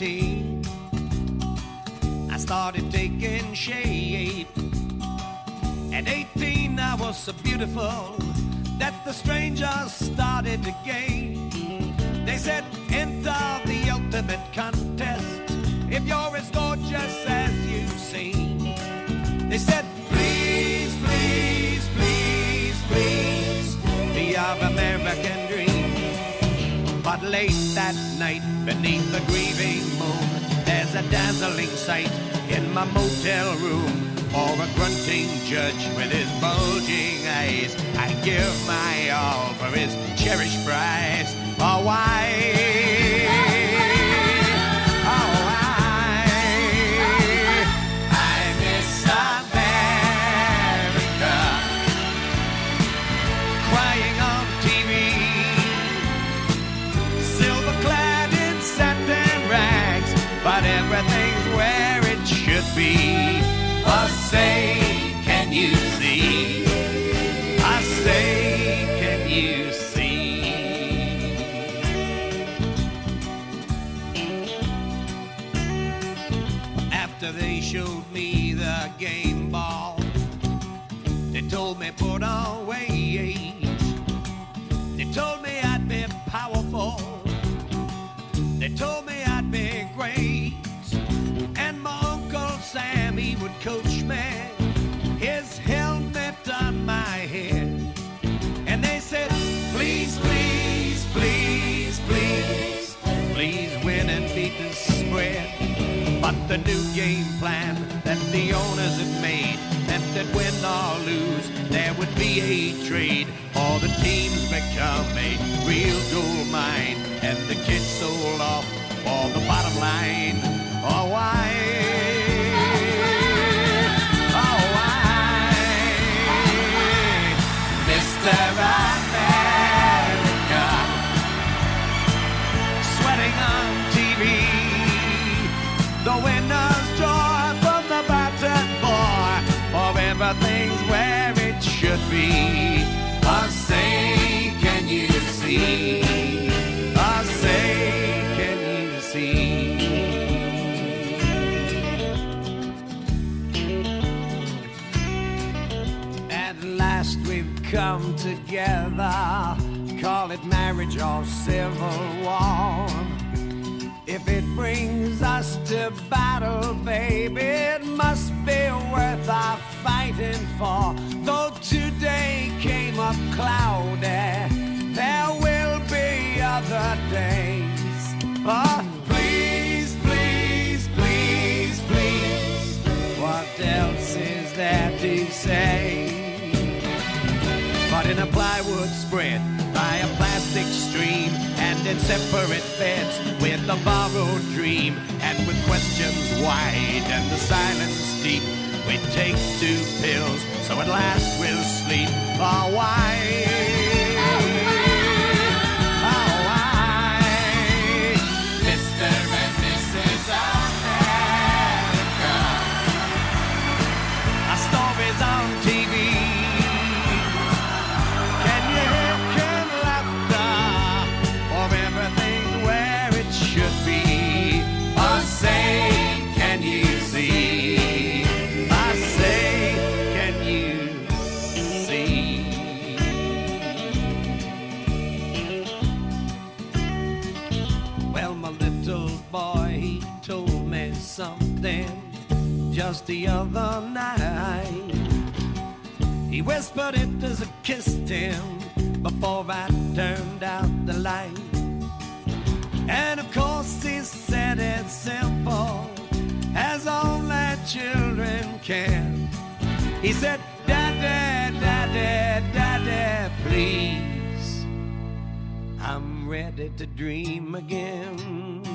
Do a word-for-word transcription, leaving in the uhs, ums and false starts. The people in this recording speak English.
seventeen, I started taking shape. At eighteen, I was so beautiful that the strangers started to gain. They said, enter the ultimate contest if you're as gorgeous as you seem. They said, please, please, please, please, be our American dream. But late that night, beneath the grieving moon, there's a dazzling sight in my motel room. For a grunting judge with his bulging eyes, I give my all for his cherished prize. Oh, why? Oh, why? I miss America, crying on T V, silver-clad in satin rags, but everything's where it should be. I say, can you see? I say, can you see? After they showed me the game ball, they told me put on weight. They told me I'd be powerful. They told me I'd be great. And my Uncle Sam, he would coach me, his helmet on my head. And they said, please, please, please, please, please win and beat the spread. But the new game plan that the owners had made meant that win or lose, there would be a trade. All the teams become a real gold mine, and the kids sold off for the bottom line. Oh, why? Oh, why? Mister America, sweating on T V, the winner's joy from the battered bar, for everything's where it should be. I say, can you see? I say, can you see? We've come together, call it marriage or civil war. If it brings us to battle, baby, it must be worth our fighting for. Though today came up cloudy, there will be other days. But please, please, please, please, what else is there to say? But in a plywood spread by a plastic stream, and in separate beds with a borrowed dream, and with questions wide and the silence deep, we take two pills, so at last we'll sleep. Oh, why? Oh, why? Mister and Missus America, our stories on T V. Something just the other night. He whispered it as I kissed him before I turned out the light. And of course he said it simple as only children can. He said, Daddy, Daddy, Daddy, please, I'm ready to dream again.